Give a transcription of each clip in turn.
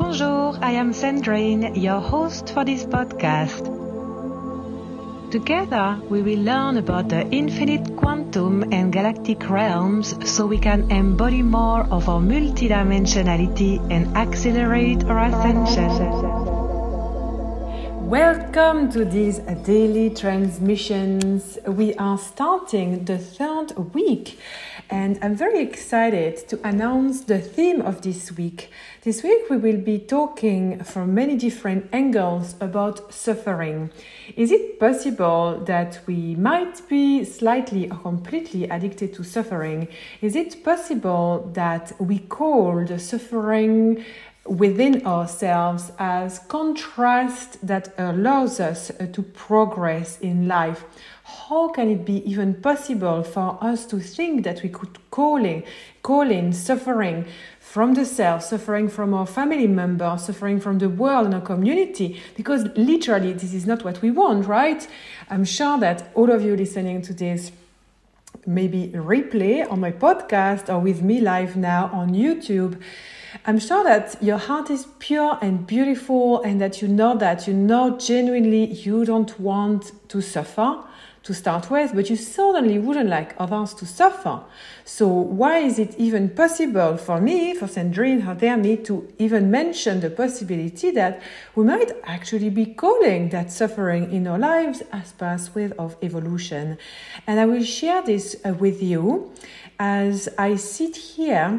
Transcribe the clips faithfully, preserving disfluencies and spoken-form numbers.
Bonjour, I am Sandrine, your host for this podcast. Together, we will learn about the infinite quantum and galactic realms so we can embody more of our multidimensionality and accelerate our ascension. Welcome to these daily transmissions. We are starting the third week, and I'm very excited to announce the theme of this week. This week we will be talking from many different angles about suffering. Is it possible that we might be slightly or completely addicted to suffering? Is it possible that we call the suffering within ourselves as contrast that allows us to progress in life? How can it be even possible for us to think that we could call in, call in suffering from the self, suffering from our family member, suffering from the world and our community? Because literally this is not what we want, right? I'm sure that all of you listening to this maybe replay on my podcast or with me live now on YouTube, I'm sure that your heart is pure and beautiful, and that you know that you know genuinely you don't want to suffer to start with, but you certainly wouldn't like others to suffer. So why is it even possible for me, for Sandrine, how dare me, to even mention the possibility that we might actually be calling that suffering in our lives as pathway of evolution? And I will share this uh, with you as I sit here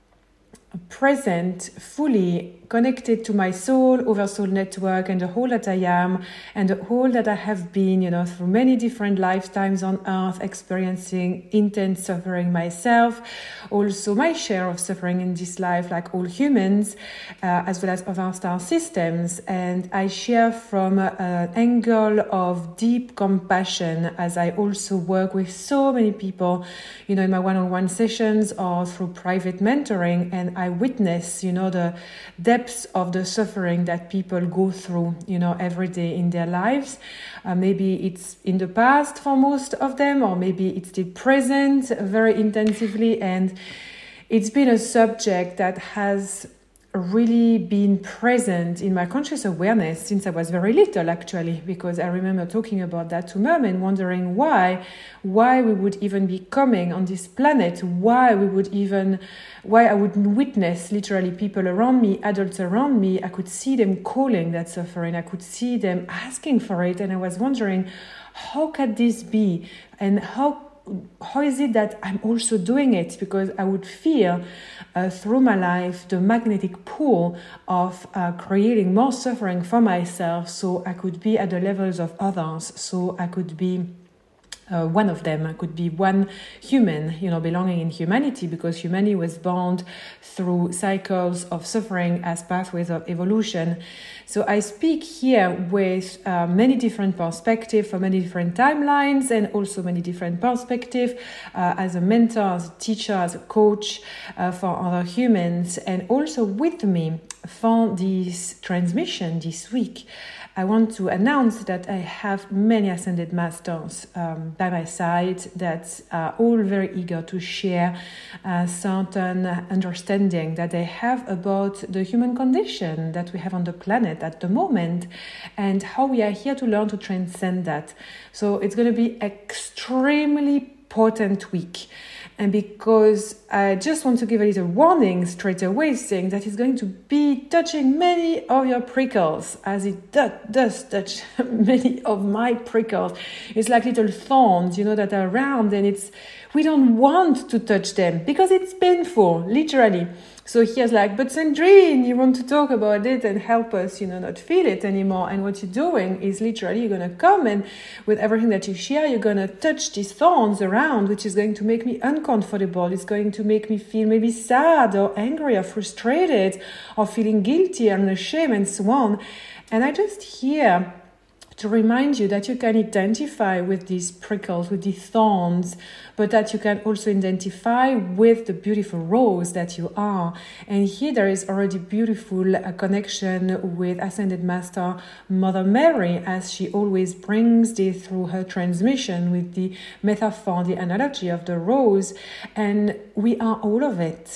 present, fully connected to my soul, Oversoul Network, and the whole that I am, and the whole that I have been, you know, through many different lifetimes on earth, experiencing intense suffering myself, also my share of suffering in this life, like all humans, uh, as well as other star systems. And I share from uh, an angle of deep compassion, as I also work with so many people, you know, in my one-on-one sessions or through private mentoring, and I witness, you know, the depths of the suffering that people go through, you know, every day in their lives. Uh, maybe it's in the past for most of them, or maybe it's still present very intensively. And it's been a subject that has really been present in my conscious awareness since I was very little, actually, because I remember talking about that to mom and wondering why, why we would even be coming on this planet, why we would even, why I would witness literally people around me, adults around me. I could see them calling that suffering. I could see them asking for it. And I was wondering, how can this be? And how How is it that I'm also doing it? Because I would feel uh, through my life the magnetic pull of uh, creating more suffering for myself, so I could be at the levels of others, so I could be Uh, one of them. I could be one human, you know, belonging in humanity, because humanity was born through cycles of suffering as pathways of evolution. So I speak here with uh, many different perspectives, for many different timelines, and also many different perspectives uh, as a mentor, as a teacher, as a coach uh, for other humans. And also with me for this transmission this week, I want to announce that I have many Ascended Masters um, by my side that are all very eager to share a certain understanding that they have about the human condition that we have on the planet at the moment, and how we are here to learn to transcend that. So it's going to be extremely potent week. And because I just want to give a little warning straight away, saying that it's going to be touching many of your prickles, as it do- does touch many of my prickles. It's like little thorns, you know, that are around, and it's we don't want to touch them because it's painful, literally. So here's like, but Sandrine, you want to talk about it and help us, you know, not feel it anymore. And what you're doing is literally you're going to come and with everything that you share, you're going to touch these thorns around, which is going to make me uncomfortable. It's going to make me feel maybe sad or angry or frustrated or feeling guilty and ashamed and so on. And I just hear to remind you that you can identify with these prickles, with these thorns, but that you can also identify with the beautiful rose that you are. And here there is already beautiful uh, connection with Ascended Master Mother Mary, as she always brings this through her transmission with the metaphor, the analogy of the rose. And we are all of it.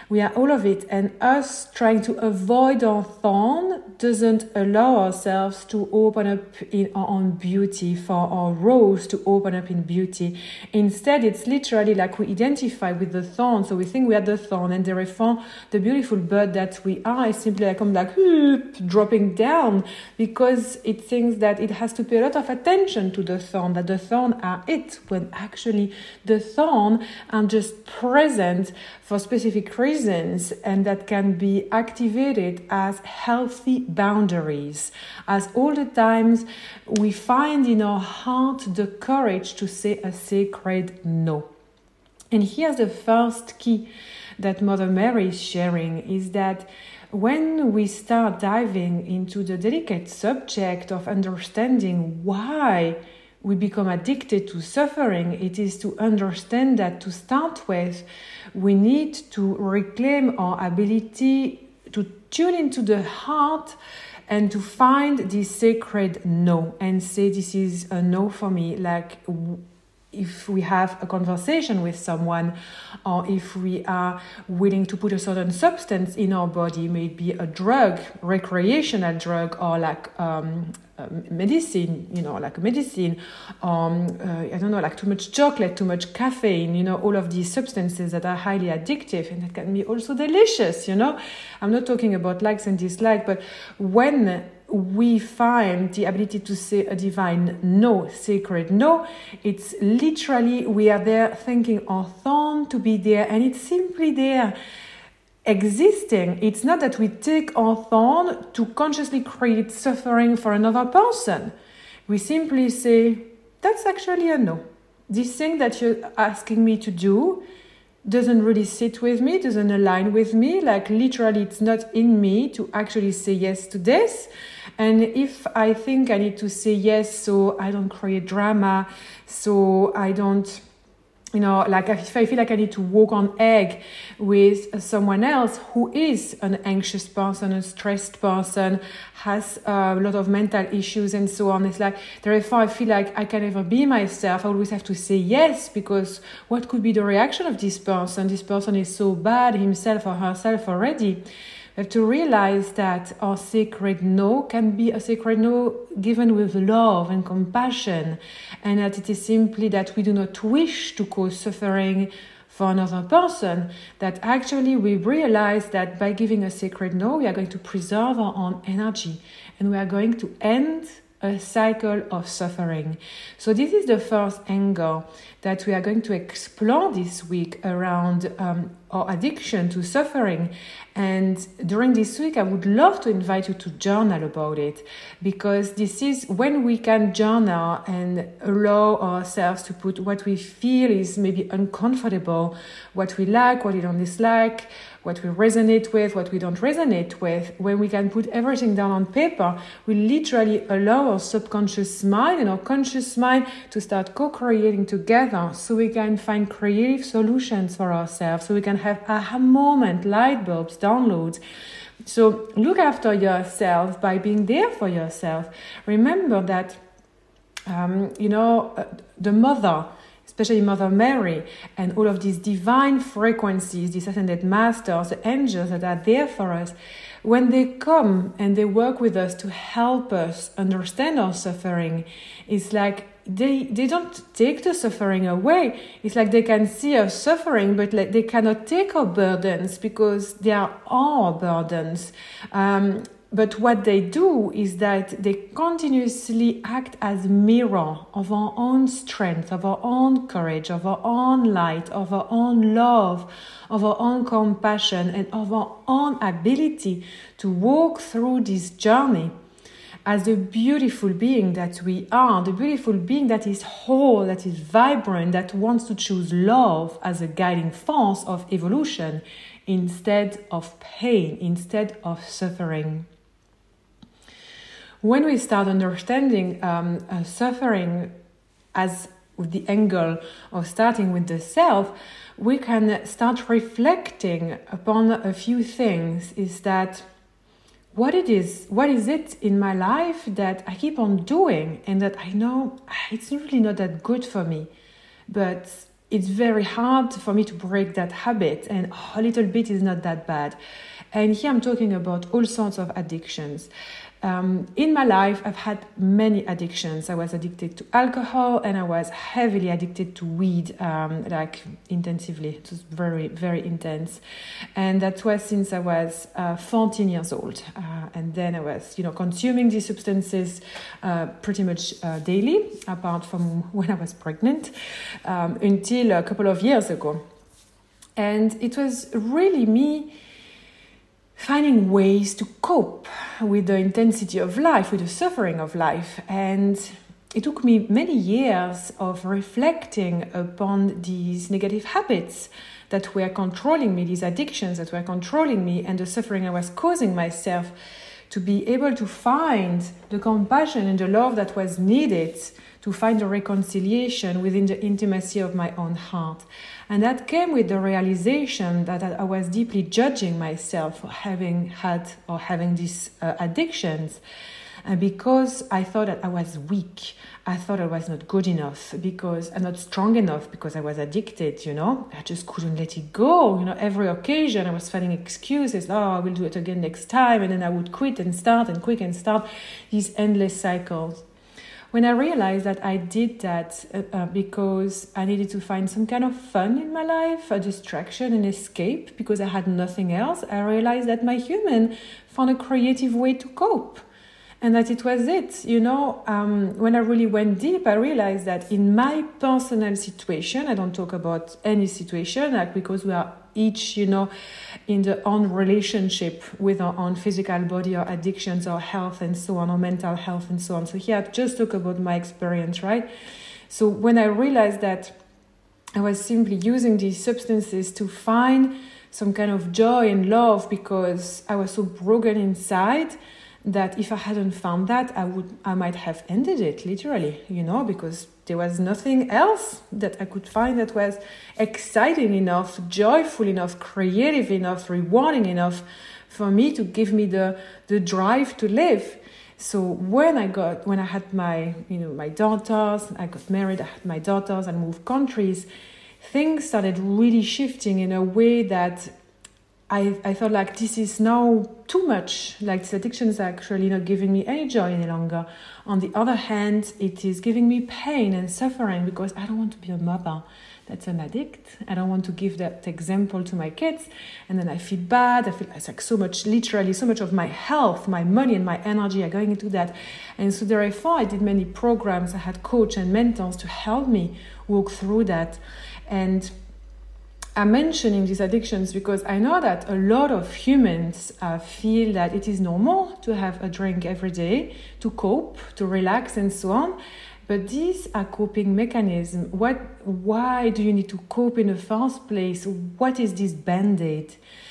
We are all of it, and us trying to avoid our thorn doesn't allow ourselves to open up in our own beauty, for our rose to open up in beauty. Instead, it's literally like we identify with the thorn, so we think we are the thorn, and therefore the beautiful bird that we are is simply like, I'm like whoop, dropping down, because it thinks that it has to pay a lot of attention to the thorn, that the thorn are it, when actually the thorn are just present for specific reasons, and that can be activated as healthy boundaries, as all the times we find in our heart the courage to say a sacred no. And here's the first key that Mother Mary is sharing, is that when we start diving into the delicate subject of understanding why we become addicted to suffering, it is to understand that, to start with, we need to reclaim our ability to tune into the heart and to find this sacred no, and say, this is a no for me. Like if we have a conversation with someone, or if we are willing to put a certain substance in our body, maybe a drug, recreational drug, or like um, uh, medicine, you know, like medicine, um, uh, I don't know, like too much chocolate, too much caffeine, you know, all of these substances that are highly addictive and that can be also delicious, you know. I'm not talking about likes and dislikes, but when we find the ability to say a divine no, sacred no, it's literally we are there thinking our thorn to be there, and it's simply there existing. It's not that we take our thorn to consciously create suffering for another person. We simply say, that's actually a no. This thing that you're asking me to do doesn't really sit with me, doesn't align with me. Like literally it's not in me to actually say yes to this. And if I think I need to say yes so I don't create drama, so I don't, you know, like if I feel like I need to walk on egg with someone else who is an anxious person, a stressed person, has a lot of mental issues and so on, it's like, therefore I feel like I can never be myself. I always have to say yes, because what could be the reaction of this person? This person is so bad himself or herself already. We have to realize that our sacred no can be a sacred no given with love and compassion, and that it is simply that we do not wish to cause suffering for another person, that actually we realize that by giving a sacred no, we are going to preserve our own energy, and we are going to end a cycle of suffering. So this is the first angle that we are going to explore this week around um, our addiction to suffering. And during this week, I would love to invite you to journal about it, because this is when we can journal and allow ourselves to put what we feel is maybe uncomfortable, what we like, what we don't dislike, what we resonate with, what we don't resonate with. When we can put everything down on paper, we literally allow our subconscious mind and our conscious mind to start co-creating together, so we can find creative solutions for ourselves, so we can have aha moment, light bulbs, downloads. So look after yourself by being there for yourself. Remember that, um, you know, uh, the mother, especially Mother Mary, and all of these divine frequencies, these ascended masters, the angels that are there for us, when they come and they work with us to help us understand our suffering, it's like they they don't take the suffering away. It's like they can see us suffering, but like they cannot take our burdens, because they are our burdens. Um, But what they do is that they continuously act as mirror of our own strength, of our own courage, of our own light, of our own love, of our own compassion, and of our own ability to walk through this journey as the beautiful being that we are, the beautiful being that is whole, that is vibrant, that wants to choose love as a guiding force of evolution instead of pain, instead of suffering. When we start understanding um, uh, suffering as with the angle of starting with the self, we can start reflecting upon a few things. Is that what it is, what is it in my life that I keep on doing and that I know it's really not that good for me, but it's very hard for me to break that habit, and a little bit is not that bad. And here I'm talking about all sorts of addictions. Um, in my life, I've had many addictions. I was addicted to alcohol, and I was heavily addicted to weed, um, like intensively. It was very, very intense. And that was since I was uh, fourteen years old. Uh, and then I was, you know, consuming these substances uh, pretty much uh, daily, apart from when I was pregnant, um, until a couple of years ago. And it was really me finding ways to cope with the intensity of life, with the suffering of life. And it took me many years of reflecting upon these negative habits that were controlling me, these addictions that were controlling me, and the suffering I was causing myself, to be able to find the compassion and the love that was needed to find a reconciliation within the intimacy of my own heart. And that came with the realization that I was deeply judging myself for having had or having these uh, addictions. And because I thought that I was weak, I thought I was not good enough, because I'm not strong enough, because I was addicted, you know. I just couldn't let it go. You know, every occasion I was finding excuses. Oh, I will do it again next time. And then I would quit and start and quit and start, these endless cycles. When I realized that I did that uh, because I needed to find some kind of fun in my life, a distraction, an escape, because I had nothing else, I realized that my human found a creative way to cope. And that it was it, you know. Um, when I really went deep, I realized that in my personal situation, I don't talk about any situation, like because we are each, you know, in the own relationship with our own physical body, our addictions, our health, and so on, our mental health, and so on. So here I just talk about my experience, right? So when I realized that I was simply using these substances to find some kind of joy and love because I was so broken inside, that if I hadn't found that, I would, I might have ended it, literally, you know, because there was nothing else that I could find that was exciting enough, joyful enough, creative enough, rewarding enough for me to give me the, the drive to live. So when I got, when I had my, you know, my daughters, I got married, I had my daughters and moved countries, things started really shifting in a way that I, I thought like this is now too much, like this addiction is actually not giving me any joy any longer. On the other hand, it is giving me pain and suffering because I don't want to be a mother that's an addict. I don't want to give that example to my kids. And then I feel bad. I feel it's like so much, literally so much of my health, my money and my energy are going into that. And so therefore I did many programs. I had coach and mentors to help me walk through that. And I'm mentioning these addictions because I know that a lot of humans uh, feel that it is normal to have a drink every day, to cope, to relax and so on. But these are coping mechanisms. What, why do you need to cope in the first place? What is this band-aid?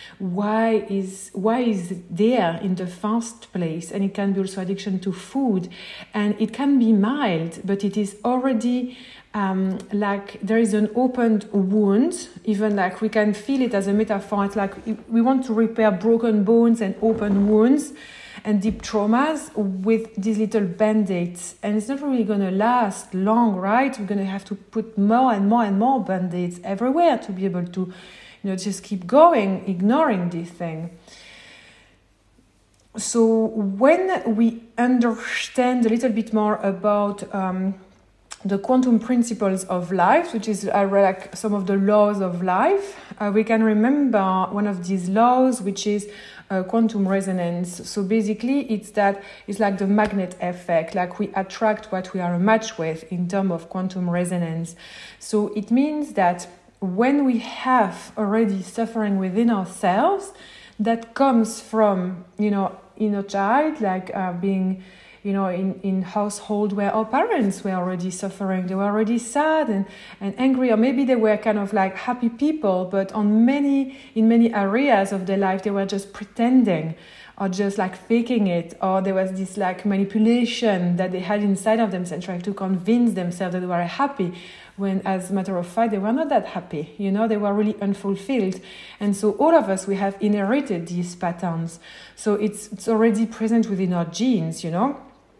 Why is, why is it there in the first place? And it can be also addiction to food. And it can be mild, but it is already Um, like there is an opened wound, even like we can feel it as a metaphor. It's like we want to repair broken bones and open wounds and deep traumas with these little band-aids. And it's not really going to last long, right? We're going to have to put more and more and more band-aids everywhere to be able to, you know, just keep going, ignoring this thing. So when we understand a little bit more about um, the quantum principles of life, which is uh, like some of the laws of life, uh, we can remember one of these laws, which is uh, quantum resonance. So basically, it's that it's like the magnet effect, like we attract what we are a match with in terms of quantum resonance. So it means that when we have already suffering within ourselves, that comes from, you know, inner child, like uh, being, you know, in, in household where our parents were already suffering, they were already sad and, and angry, or maybe they were kind of like happy people, but on many, in many areas of their life, they were just pretending or just like faking it, or there was this like manipulation that they had inside of themselves, trying to convince themselves that they were happy, when as a matter of fact, they were not that happy, you know, they were really unfulfilled. And so all of us, we have inherited these patterns. So it's, it's already present within our genes, you know.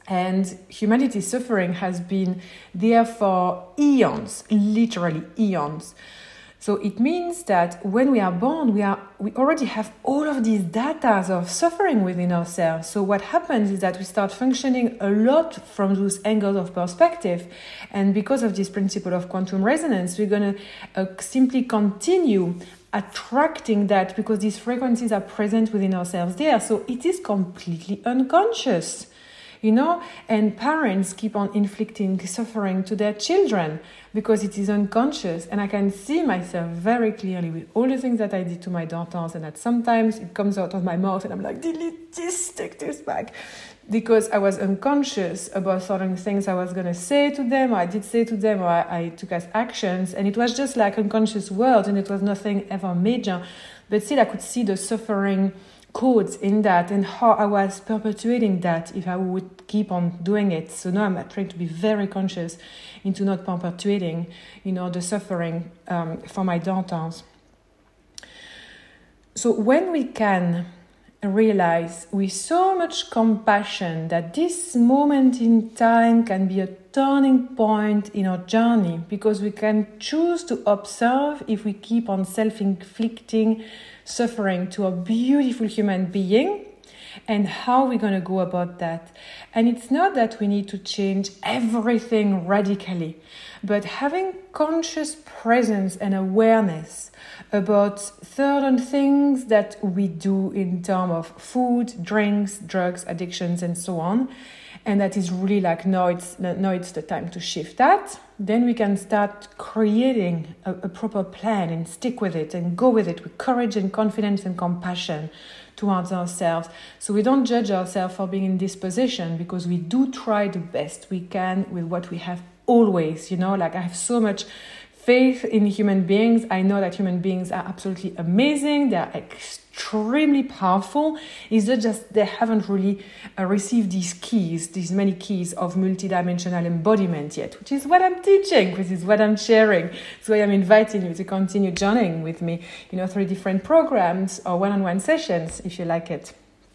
And humanity's suffering has been there for eons, literally eons. So it means that when we are born, we are we already have all of these data of suffering within ourselves. So what happens is that we start functioning a lot from those angles of perspective. And because of this principle of quantum resonance, we're going to uh, simply continue attracting that because these frequencies are present within ourselves there. So it is completely unconscious. You know, and parents keep on inflicting suffering to their children because it is unconscious. And I can see myself very clearly with all the things that I did to my daughters, and that sometimes it comes out of my mouth and I'm like, delete this, take this back. Because I was unconscious about certain things I was going to say to them, or I did say to them, or I, I took as actions. And it was just like unconscious words, and it was nothing ever major. But still, I could see the suffering codes in that and how I was perpetuating that if I would keep on doing it. So now I'm trying to be very conscious into not perpetuating, you know, the suffering um, for my daughters. So when we can realize with so much compassion that this moment in time can be a turning point in our journey, because we can choose to observe if we keep on self-inflicting suffering to a beautiful human being, and how we're going to go about that. And it's not that we need to change everything radically, but having conscious presence and awareness about certain things that we do in terms of food, drinks, drugs, addictions, and so on. And that is really like, now it's, now it's the time to shift that. Then we can start creating a, a proper plan and stick with it and go with it with courage and confidence and compassion towards ourselves. So we don't judge ourselves for being in this position, because we do try the best we can with what we have always, you know, like I have so much faith in human beings. I know that human beings are absolutely amazing. They are extremely powerful. It's just they haven't really uh, received these keys, these many keys of multidimensional embodiment yet, which is what I'm teaching, which is what I'm sharing. So I'm inviting you to continue journeying with me, you know, through different programs or one-on-one sessions if you like it.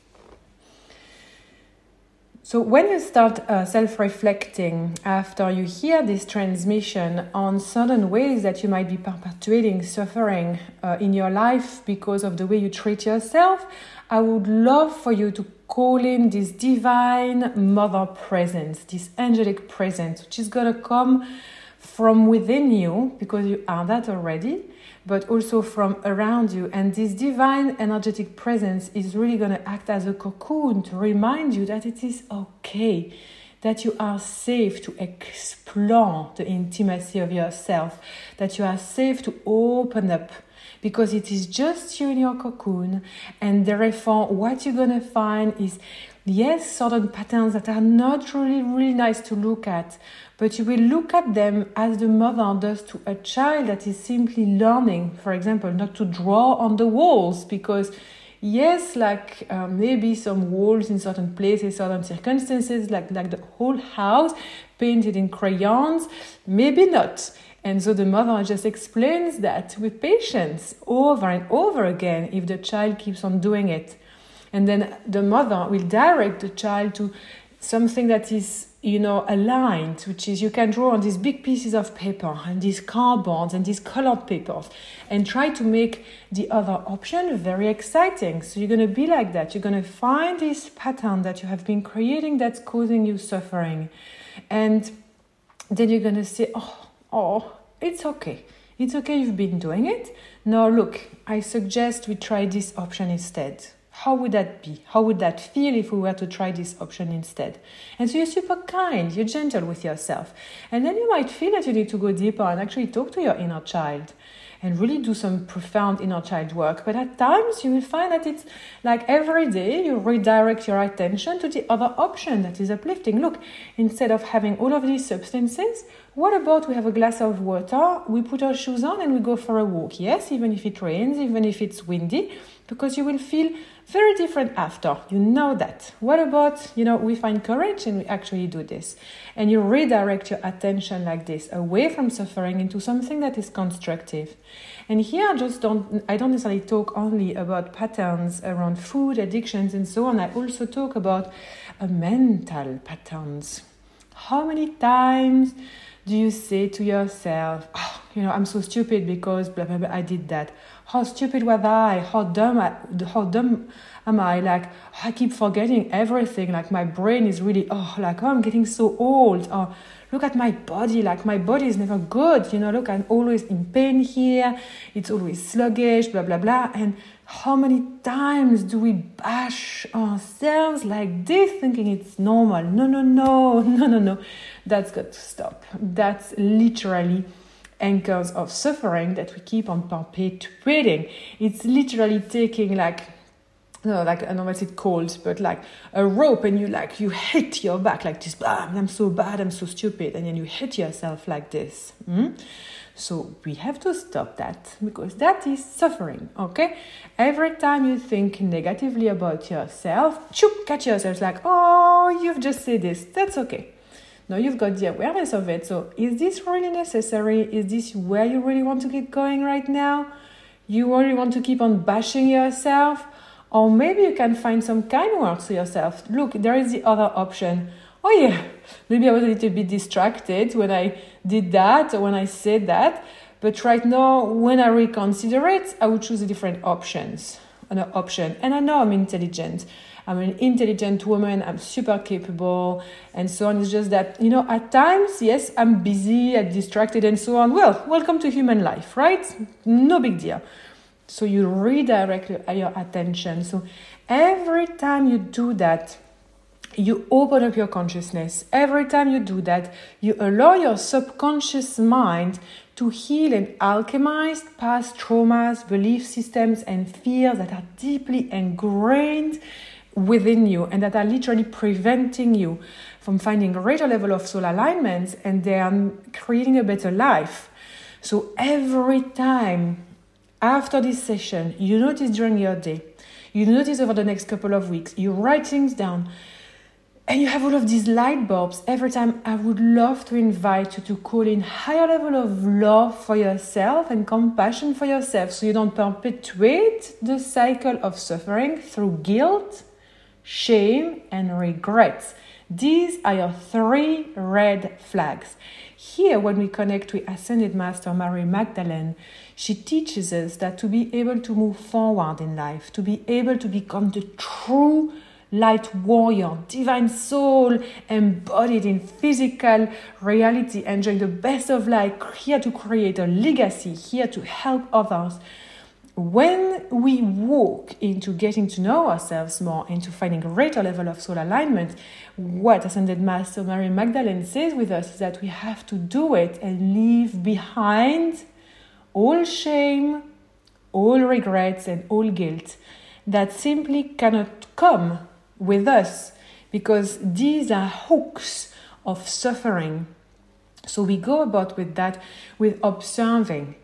So when you start uh, self-reflecting after you hear this transmission on certain ways that you might be perpetuating suffering uh, in your life because of the way you treat yourself, I would love for you to call in this divine mother presence, this angelic presence, which is going to come from within you, because you are that already, but also from around you. And this divine energetic presence is really going to act as a cocoon to remind you that it is okay, that you are safe to explore the intimacy of yourself, that you are safe to open up, because it is just you in your cocoon. And therefore, what you're going to find is, yes, certain patterns that are not really, really nice to look at, but you will look at them as the mother does to a child that is simply learning, for example, not to draw on the walls, because yes, like uh, maybe some walls in certain places, certain circumstances, like, like the whole house painted in crayons, maybe not. And so the mother just explains that with patience over and over again if the child keeps on doing it. And then the mother will direct the child to something that is, you know, aligned, which is you can draw on these big pieces of paper and these cardboards and these colored papers and try to make the other option very exciting. So you're going to be like that. You're going to find this pattern that you have been creating that's causing you suffering. And then you're going to say, oh, oh, it's okay. It's okay, you've been doing it. Now look, I suggest we try this option instead. How would that be? How would that feel if we were to try this option instead? And so you're super kind, you're gentle with yourself. And then you might feel that you need to go deeper and actually talk to your inner child and really do some profound inner child work. But at times you will find that it's like every day you redirect your attention to the other option that is uplifting. Look, instead of having all of these substances, what about we have a glass of water, we put our shoes on and we go for a walk? Yes, even if it rains, even if it's windy, because you will feel very different after. You know that. What about, you know, we find courage and we actually do this. And you redirect your attention like this, away from suffering into something that is constructive. And here I just don't, I don't necessarily talk only about patterns around food, addictions and so on. I also talk about uh, mental patterns. How many times do you say to yourself, oh, you know, I'm so stupid because blah, blah, blah, I did that. How stupid was I? How dumb, I, how dumb am I? Like, I keep forgetting everything. Like, my brain is really, oh, like, oh, I'm getting so old. Oh, look at my body. Like, my body is never good. You know, look, I'm always in pain here. It's always sluggish, blah, blah, blah. And how many times do we bash ourselves like this, thinking it's normal? No, no, no, no, no, no. That's got to stop. That's literally anchors of suffering that we keep on perpetuating. It's literally taking like, no, like, I don't know what it's called, but like a rope, and you like, you hit your back like this, ah, I'm so bad, I'm so stupid, and then you hit yourself like this. Mm? So we have to stop that, because that is suffering, okay? Every time you think negatively about yourself, choop, catch yourself like, oh, you've just said this, that's okay. Now you've got the awareness of it. So is this really necessary? Is this where you really want to get going right now? You really want to keep on bashing yourself? Or maybe you can find some kind words to yourself. Look, there is the other option. Oh yeah, maybe I was a little bit distracted when I did that or when I said that. But right now, when I reconsider it, I would choose the different options. An option. And I know I'm intelligent. I'm an intelligent woman, I'm super capable, and so on. It's just that, you know, at times, yes, I'm busy, I'm distracted, and so on. Well, welcome to human life, right? No big deal. So you redirect your attention. So every time you do that, you open up your consciousness. Every time you do that, you allow your subconscious mind to heal and alchemize past traumas, belief systems, and fears that are deeply ingrained within you and that are literally preventing you from finding a greater level of soul alignment and then creating a better life. So every time after this session, you notice during your day, you notice over the next couple of weeks, you write things down, and you have all of these light bulbs. Every time, I would love to invite you to call in higher level of love for yourself and compassion for yourself, so you don't perpetuate the cycle of suffering through guilt, shame, and regrets. These are your three red flags. Here, when we connect with Ascended Master Mary Magdalene, she teaches us that to be able to move forward in life, to be able to become the true light warrior, divine soul embodied in physical reality, enjoying the best of life, here to create a legacy, here to help others. When we walk into getting to know ourselves more, into finding a greater level of soul alignment, what Ascended Master Mary Magdalene says with us is that we have to do it and leave behind all shame, all regrets, and all guilt that simply cannot come with us, because these are hooks of suffering. So we go about with that, with observing.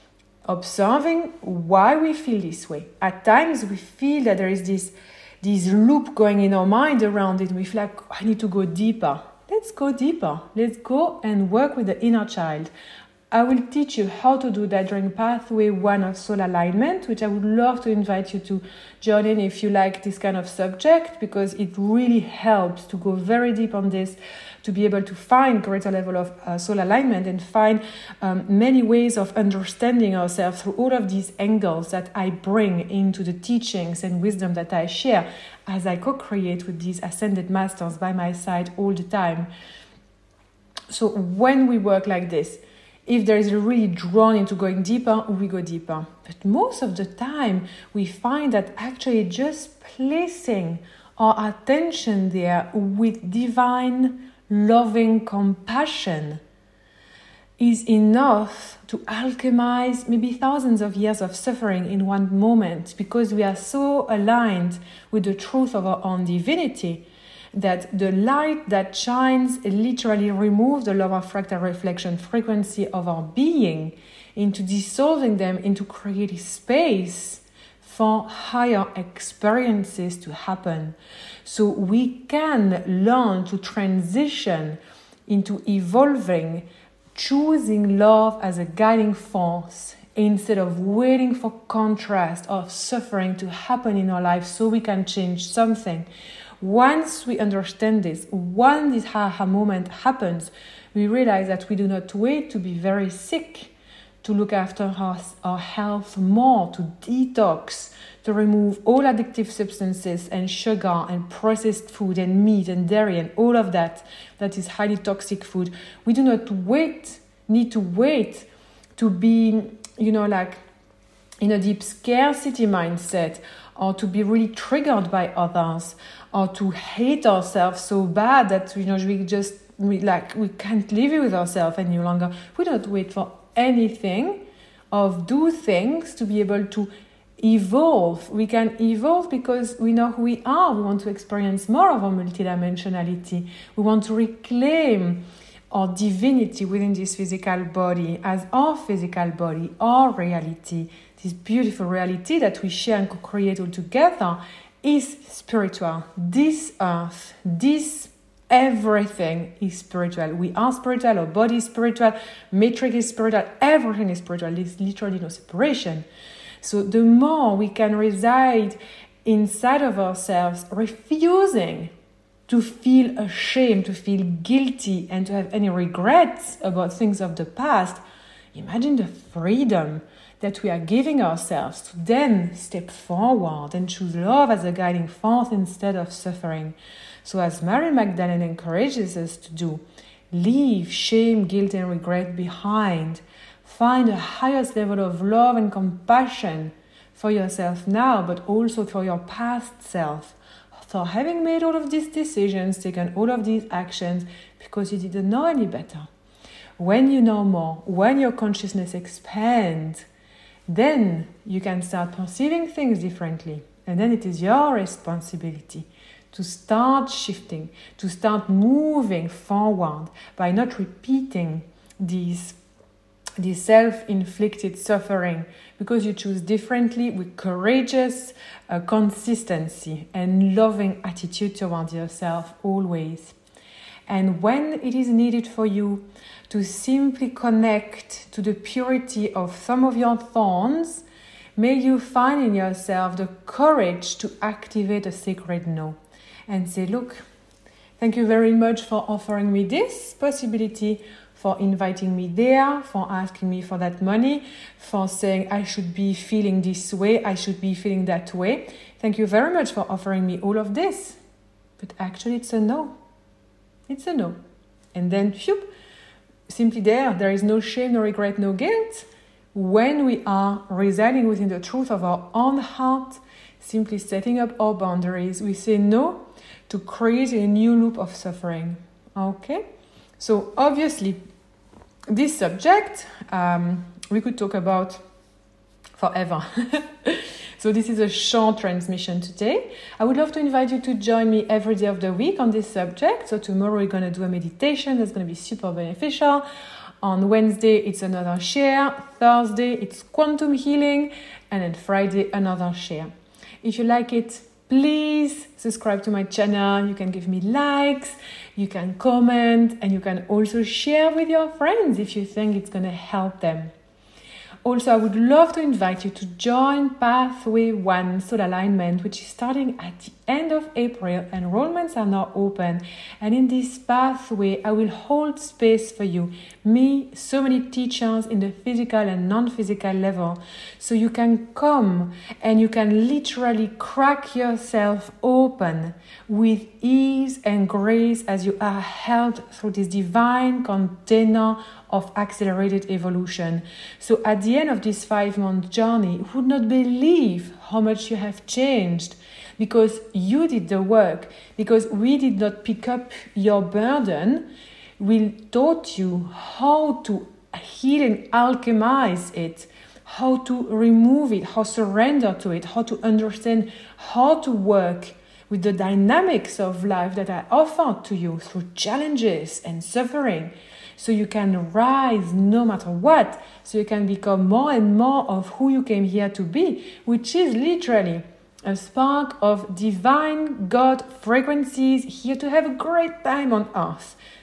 Observing why we feel this way. At times we feel that there is this, this loop going in our mind around it. We feel like, I need to go deeper. Let's go deeper. Let's go and work with the inner child. I will teach you how to do that during Pathway one of Soul Alignment, which I would love to invite you to join in if you like this kind of subject, because it really helps to go very deep on this, to be able to find greater level of uh, soul alignment and find um, many ways of understanding ourselves through all of these angles that I bring into the teachings and wisdom that I share as I co-create with these ascended masters by my side all the time. So when we work like this, if there is a really drawn into going deeper, we go deeper. But most of the time, we find that actually just placing our attention there with divine, loving compassion is enough to alchemize maybe thousands of years of suffering in one moment, because we are so aligned with the truth of our own divinity that the light that shines literally removes the lower fractal reflection frequency of our being into dissolving them, into creating space for higher experiences to happen. So we can learn to transition into evolving, choosing love as a guiding force instead of waiting for contrast or suffering to happen in our life so we can change something. Once we understand this, once this aha moment happens, we realize that we do not wait to be very sick to look after our, our health more, to detox, to remove all addictive substances and sugar and processed food and meat and dairy and all of that that is highly toxic food. We do not wait, need to wait to be, you know, like in a deep scarcity mindset, or to be really triggered by others, or to hate ourselves so bad that, you know, we just we like we can't live with ourselves any longer. We don't wait for anything or do things to be able to evolve. We can evolve because we know who we are. We want to experience more of our multidimensionality. We want to reclaim our divinity within this physical body as our physical body, our reality. This beautiful reality that we share and co-create all together is spiritual. This earth, this everything is spiritual. We are spiritual, our body is spiritual, matrix is spiritual, everything is spiritual. There's literally no separation. So the more we can reside inside of ourselves, refusing to feel ashamed, to feel guilty, and to have any regrets about things of the past, imagine the freedom that we are giving ourselves to then step forward and choose love as a guiding force instead of suffering. So as Mary Magdalene encourages us to do, leave shame, guilt, and regret behind. Find the highest level of love and compassion for yourself now, but also for your past self. For having made all of these decisions, taken all of these actions, because you didn't know any better. When you know more, when your consciousness expands, then you can start perceiving things differently. And then it is your responsibility to start shifting, to start moving forward by not repeating these, these self-inflicted suffering, because you choose differently with courageous uh, consistency and loving attitude towards yourself always. And when it is needed for you to simply connect to the purity of some of your thorns, may you find in yourself the courage to activate a sacred no and say, look, thank you very much for offering me this possibility, for inviting me there, for asking me for that money, for saying I should be feeling this way, I should be feeling that way. Thank you very much for offering me all of this. But actually it's a no. It's a no. And then, phew, simply there, there is no shame, no regret, no guilt. When we are residing within the truth of our own heart, simply setting up our boundaries, we say no to create a new loop of suffering. Okay? So obviously, this subject, um, we could talk about forever. So this is a short transmission today. I would love to invite you to join me every day of the week on this subject. So tomorrow we're going to do a meditation that's going to be super beneficial. On Wednesday, it's another share. Thursday, it's quantum healing. And then Friday, another share. If you like it, please subscribe to my channel. You can give me likes, you can comment, and you can also share with your friends if you think it's going to help them. Also, I would love to invite you to join Pathway One Soul Alignment, which is starting at the end of April. Enrollments are now open. And in this pathway, I will hold space for you. Me, so many teachers in the physical and non-physical level. So you can come and you can literally crack yourself open with ease and grace as you are held through this divine container of accelerated evolution. So at the end of this five-month journey, you would not believe how much you have changed, because you did the work, because we did not pick up your burden. We taught you how to heal and alchemize it, how to remove it, how to surrender to it, how to understand how to work with the dynamics of life that I offered to you through challenges and suffering. So you can rise no matter what. So you can become more and more of who you came here to be, which is literally a spark of divine God frequencies here to have a great time on earth,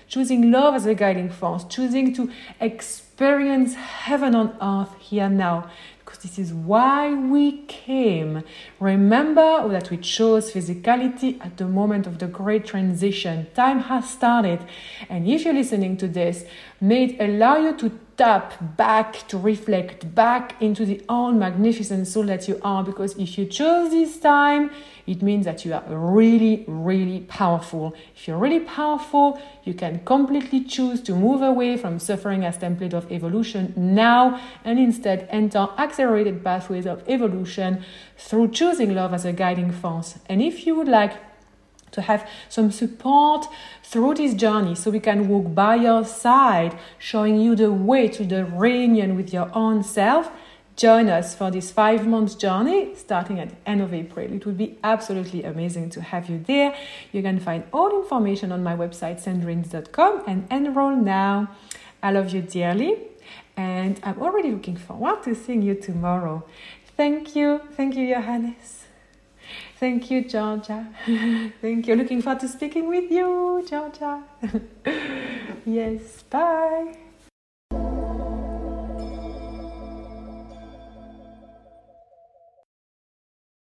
choosing love as a guiding force, choosing to experience heaven on earth here now. Because this is why we came. Remember that we chose physicality at the moment of the great transition. Time has started. And if you're listening to this, may it allow you to tap back, to reflect back into the own magnificent soul that you are. Because if you chose this time, it means that you are really, really powerful. If you're really powerful, you can completely choose to move away from suffering as template of evolution now and instead enter accelerated pathways of evolution through choosing love as a guiding force. And if you would like to have some support through this journey so we can walk by your side, showing you the way to the reunion with your own self, join us for this five months journey starting at the end of April. It would be absolutely amazing to have you there. You can find all information on my website, sandrines dot com, and enroll now. I love you dearly, and I'm already looking forward to seeing you tomorrow. Thank you. Thank you, Johannes. Thank you, Georgia. Thank you. Looking forward to speaking with you, Georgia. Yes, bye.